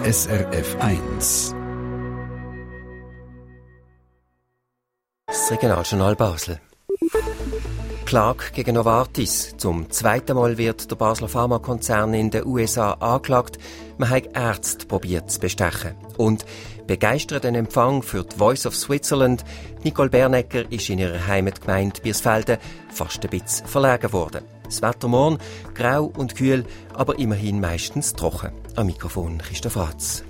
SRF 1. Das Regionaljournal Basel. Klage gegen Novartis. Zum zweiten Mal wird der Basler Pharmakonzern in den USA angeklagt. Man hat Ärzte probiert zu bestechen. Und begeisterten Empfang für die Voice of Switzerland. Nicole Bernecker ist in ihrer Heimatgemeinde Birsfelden fast ein bisschen verlegen worden. Das Wetter morgen grau und kühl, aber immerhin meistens trocken. Am Mikrofon Christoph Ratz.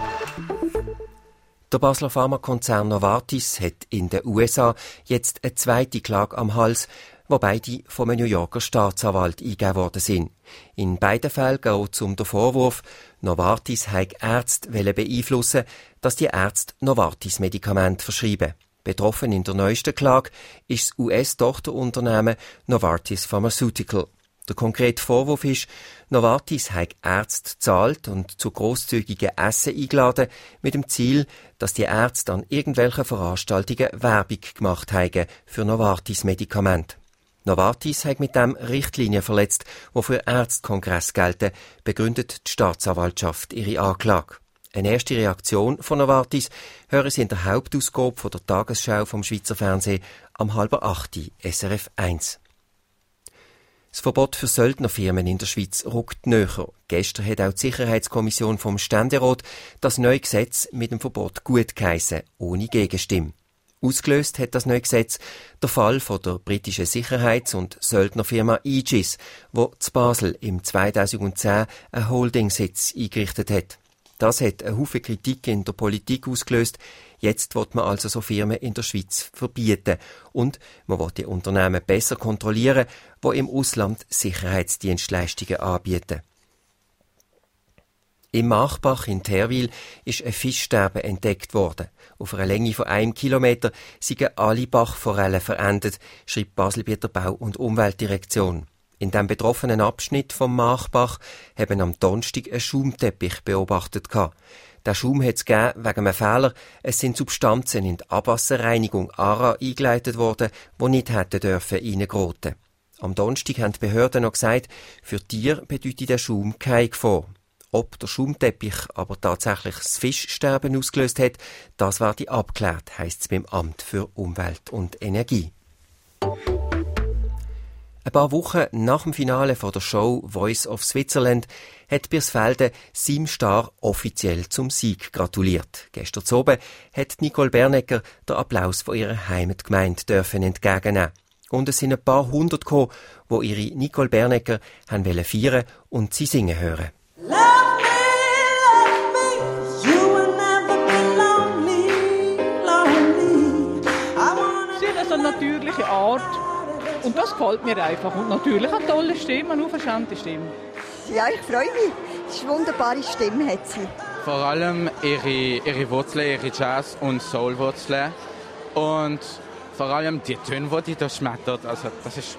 Der Basler Pharmakonzern Novartis hat in den USA jetzt eine zweite Klage am Hals, wobei die vom New Yorker Staatsanwalt eingegeben worden sind. In beiden Fällen geht es um den Vorwurf, Novartis habe Ärzte beeinflussen, dass die Ärzte Novartis-Medikamente verschreiben. Betroffen in der neuesten Klage ist das US-Tochterunternehmen Novartis Pharmaceutical. Der konkrete Vorwurf ist, Novartis habe Ärzte gezahlt und zu grosszügigen Essen eingeladen, mit dem Ziel, dass die Ärzte an irgendwelchen Veranstaltungen Werbung gemacht haben für Novartis-Medikamente. Novartis hat mit dem Richtlinien verletzt, die für Ärztekongress gelten, begründet die Staatsanwaltschaft ihre Anklage. Eine erste Reaktion von Novartis hören Sie in der Hauptausgabe von der Tagesschau vom Schweizer Fernsehen am 7:30 SRF 1. Das Verbot für Söldnerfirmen in der Schweiz rückt näher. Gestern hat auch die Sicherheitskommission vom Ständerat das neue Gesetz mit dem Verbot gutgeheissen, ohne Gegenstimme. Ausgelöst hat das neue Gesetz der Fall von der britischen Sicherheits- und Söldnerfirma Aegis, wo zu Basel im 2010 einen Holdingsitz eingerichtet hat. Das hat eine Haufen Kritik in der Politik ausgelöst. Jetzt will man also so Firmen in der Schweiz verbieten. Und man will die Unternehmen besser kontrollieren, die im Ausland Sicherheitsdienstleistungen anbieten. Im Machbach in Terwil ist ein Fischsterben entdeckt worden. Auf einer Länge von 1 Kilometer sind alle Bachforellen verendet, schreibt Baselbieter Bau- und Umweltdirektion. In dem betroffenen Abschnitt vom Machbach haben am Donnerstag einen Schaumteppich beobachtet. Der Schaum hat es gegeben wegen einem Fehler. Es sind Substanzen in die Abwasserreinigung ARA eingeleitet worden, die nicht hätten dürfen reingeraten. Am Donnerstag haben die Behörden noch gesagt, für Tiere bedeutet der Schaum keine Gefahr. Ob der Schaumteppich aber tatsächlich das Fischsterben ausgelöst hat, das werde abgeklärt, heisst es beim Amt für Umwelt und Energie. Ein paar Wochen nach dem Finale von der Show Voice of Switzerland hat Birsfelden seinem Star offiziell zum Sieg gratuliert. Gestern Abend hat Nicole Bernecker den Applaus von ihrer Heimatgemeinde entgegennehmen. Und es sind ein paar hundert gekommen, die ihre Nicole Bernecker haben feiern und sie singen hören. Sie hat so eine natürliche Art. Und das gefällt mir einfach. Und natürlich eine tolle Stimme, eine unverschämte Stimme. Ja, ich freue mich. Das ist eine wunderbare Stimme, hat sie. Vor allem ihre Wurzeln, ihre Jazz- und Soul-Wurzeln. Und vor allem die Töne, die da schmettert. Also, das ist...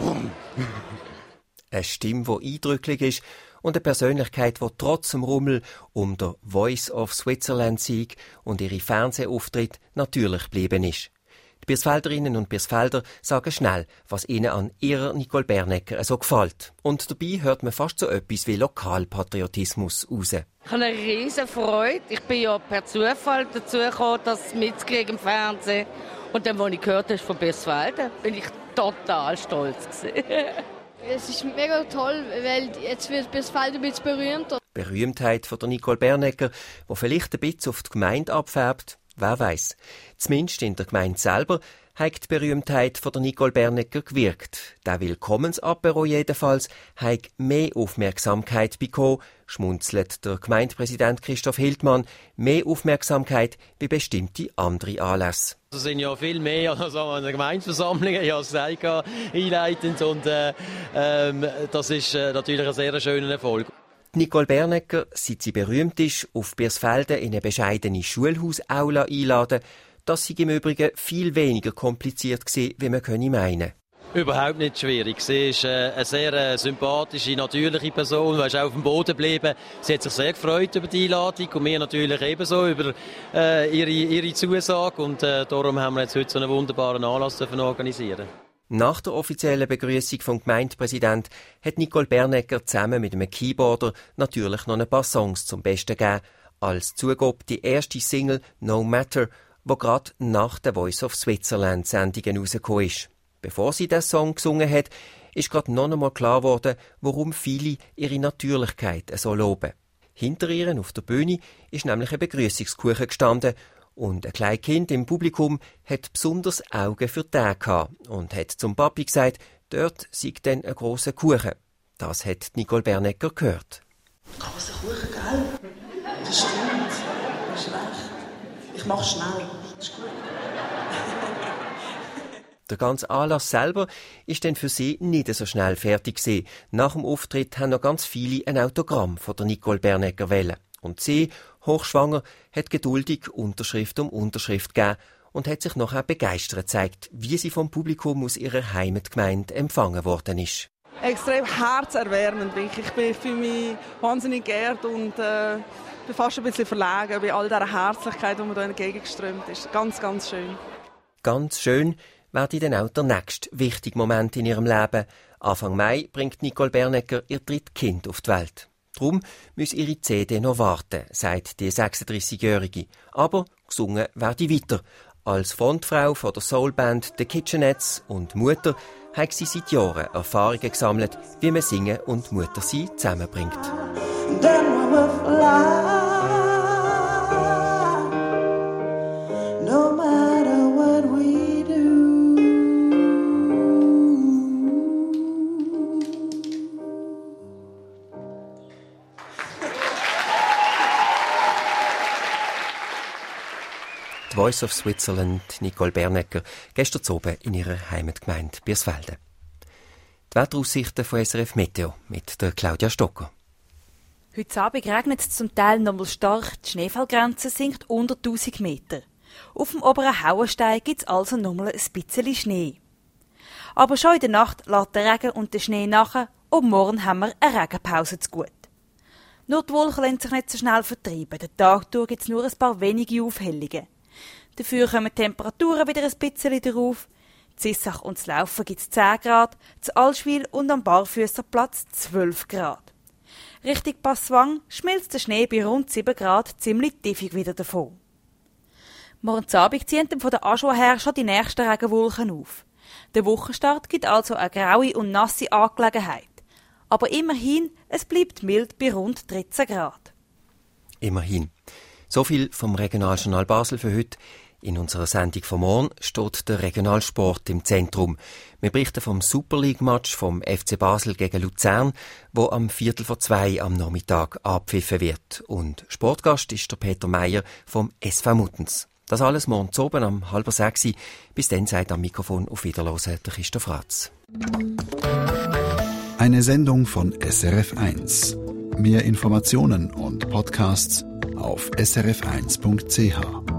Eine Stimme, die eindrücklich ist und eine Persönlichkeit, die trotz dem Rummel um der Voice of Switzerland Sieg und ihre Fernsehauftritt natürlich geblieben ist. Die Birsfelderinnen und Birsfelder sagen schnell, was ihnen an ihrer Nicole Bernecker so gefällt. Und dabei hört man fast so etwas wie Lokalpatriotismus raus. Ich habe eine riesen Freude. Ich bin ja per Zufall dazu gekommen, das mitzukriegen im Fernsehen. Und dann, als ich gehört habe von Birsfelden, bin ich total stolz gewesen. Es ist mega toll, weil jetzt wird Birsfelden ein bisschen berühmt. Die Berühmtheit von der Nicole Bernecker, die vielleicht ein bisschen auf die Gemeinde abfärbt, wer weiß. Zumindest in der Gemeinde selber hat die Berühmtheit von der Nicole Bernecker gewirkt. Der Willkommensapero jedenfalls hat mehr Aufmerksamkeit bekommen, schmunzelt der Gemeindepräsident Christoph Hildmann, mehr Aufmerksamkeit wie bestimmte andere Anlässe. Das sind ja viel mehr als an der Gemeindeversammlung, ich habe es gesagt, einleitend, und das ist natürlich ein sehr schöner Erfolg. Nicole Bernecker, seit sie berühmt ist, auf Birsfelden in eine bescheidene Schulhausaula einladen, das sei im Übrigen viel weniger kompliziert gewesen, wie man meinen. Überhaupt nicht schwierig. Sie ist eine sehr sympathische, natürliche Person, die ist auch auf dem Boden geblieben. Sie hat sich sehr gefreut über die Einladung und wir natürlich ebenso über ihre Zusage. Und darum haben wir jetzt heute so einen wunderbaren Anlass organisieren. Nach der offiziellen Begrüßung vom Gemeindepräsident hat Nicole Bernecker zusammen mit einem Keyboarder natürlich noch ein paar Songs zum Besten gegeben. Als Zugabe die erste Single «No Matter», die gerade nach der Voice of Switzerland-Sendungen rausgekommen ist. Bevor sie diesen Song gesungen hat, ist gerade noch einmal klar geworden, warum viele ihre Natürlichkeit so loben. Hinter ihr auf der Bühne ist nämlich ein Begrüßungskuchen gestanden und ein kleines Kind im Publikum hat besonders Augen für den gehabt und hat zum Papi gesagt, dort sei dann ein grosser Kuchen. Das hat Nicole Bernecker gehört. Grosser Kuchen, gell? Das stimmt. Das ist recht. Ich mach schnell. Das ist gut. Der ganze Anlass selber ist dann für sie nicht so schnell fertig gewesen. Nach dem Auftritt haben noch ganz viele ein Autogramm von der Nicole Bernecker wollen. Und sie, hochschwanger, hat geduldig Unterschrift um Unterschrift gegeben und hat sich nachher begeistert gezeigt, wie sie vom Publikum aus ihrer Heimatgemeinde empfangen worden ist. Extrem herzerwärmend, wirklich. Ich bin für mich wahnsinnig geehrt und bin fast ein bisschen verlegen bei all dieser Herzlichkeit, die mir hier entgegengeströmt ist. Ganz, ganz schön. Ganz schön werde dann auch der nächste wichtige Moment in ihrem Leben. Anfang Mai bringt Nicole Bernecker ihr drittes Kind auf die Welt. Darum muss ihre CD noch warten, sagt die 36-Jährige. Aber gesungen werde weiter. Als Frontfrau von der Soulband The Kitchenettes und Mutter hat sie seit Jahren Erfahrungen gesammelt, wie man Singen und Muttersein zusammenbringt. No matter what we do. Die Voice of Switzerland, Nicole Bernecker, gestern oben in ihrer Heimatgemeinde Birsfelden. Die Wetteraussichten von SRF Meteo mit der Claudia Stocker. Heute Abend regnet es zum Teil noch mal stark, die Schneefallgrenze sinkt unter 1000 Meter. Auf dem oberen Hauenstein gibt es also noch mal ein bisschen Schnee. Aber schon in der Nacht lässt der Regen und der Schnee nach und morgen haben wir eine Regenpause zu gut. Nur die Wolken lassen sich nicht so schnell vertreiben. Den Tag durch gibt es nur ein paar wenige Aufhellungen. Dafür kommen die Temperaturen wieder ein bisschen darauf. In Zissach und zu Laufen gibt es 10 Grad, zu Allschwil und am Barfüsserplatz 12 Grad. Richtung Passwang schmilzt der Schnee bei rund 7 Grad ziemlich tiefig wieder davon. Morgen Abend ziehen von der Aschua her schon die nächsten Regenwolken auf. Der Wochenstart gibt also eine graue und nasse Angelegenheit. Aber immerhin, es bleibt mild bei rund 13 Grad. Immerhin. So viel vom Regionaljournal Basel für heute. In unserer Sendung von morgen steht der Regionalsport im Zentrum. Wir berichten vom Super League-Match vom FC Basel gegen Luzern, wo am 1:45 am Nachmittag abpfiffen wird. Und Sportgast ist der Peter Meier vom SV Muttens. Das alles morgen oben am 5:30. Bis dann sagt am Mikrofon auf Wiederhören der Christoph Ratz. Eine Sendung von SRF1. Mehr Informationen und Podcasts auf srf1.ch.